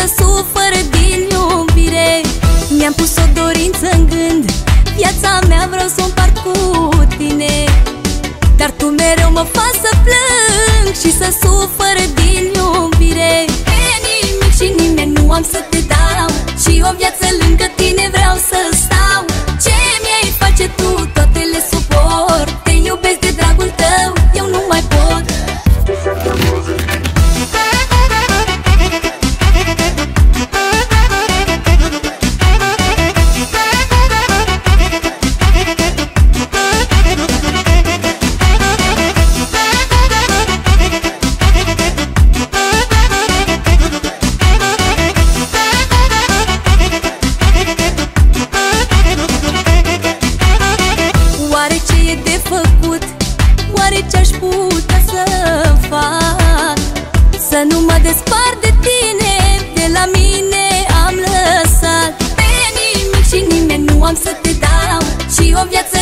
să sufăr din iubire. Mi-am pus o dorință în gând, viața mea vreau să o împart cu tine. Dar tu mereu mă faci să plâng și să sufăr din iubire. Pe nimic și nimeni nu am să te dau, și o viață lângă tine vreau să stau. Ce mi-ai face tu, toate le suport. Te iubesc de dragul tău, eu nu mai pot. Oare ce-aș putea să fac să nu mă despart de tine? De la mine am lăsat. Pe nimic și nimeni nu am să te dau, și o viață